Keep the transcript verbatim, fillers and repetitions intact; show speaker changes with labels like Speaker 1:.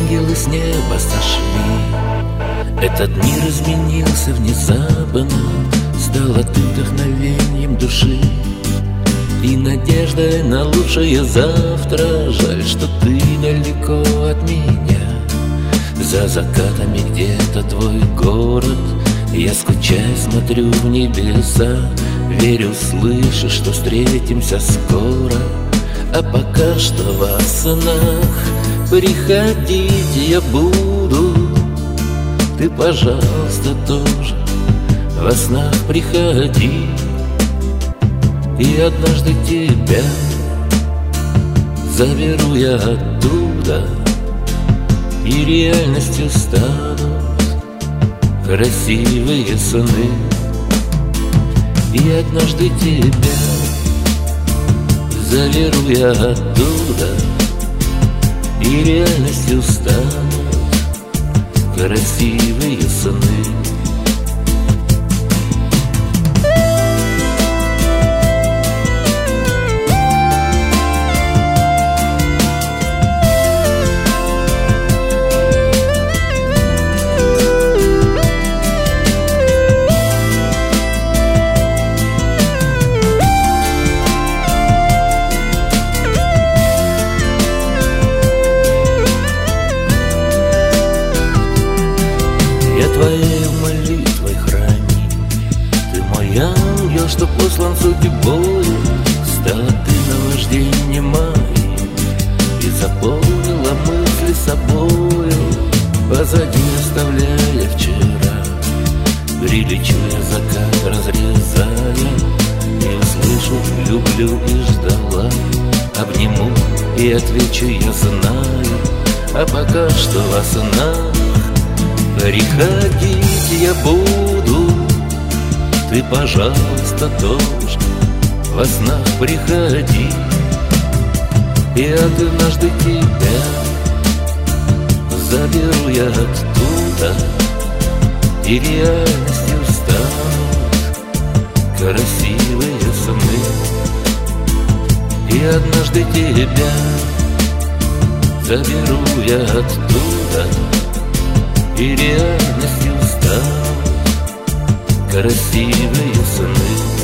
Speaker 1: ангелы с неба сошли. Этот мир изменился внезапно, стал ты вдохновением души и надеждой на лучшее завтра. Жаль, что ты далеко от меня. За закатами где-то твой город, я скучаю, смотрю в небеса. Верю, слышу, что встретимся скоро. А пока что во снах приходить я буду. Ты, пожалуйста, тоже во снах приходи. И однажды тебя заберу я оттуда, и реальностью станут красивые сны. И однажды тебя заберу я оттуда, и реальностью станут красивые сны. Я твоей молитвой храни, ты мой ангел, что послан судьбою. Стала ты наваждением моим и заполнила мысли собою. Позади оставляя вчера, прилечу я закат разрезая, и услышу люблю и ждала. Обниму и отвечу я знаю, а пока что во снах приходить я буду. Ты, пожалуйста, тоже во снах приходи. И однажды тебя заберу я оттуда, и реальностью станут красивые сны. И однажды тебя заберу я оттуда, и реальностью станут красивые сны.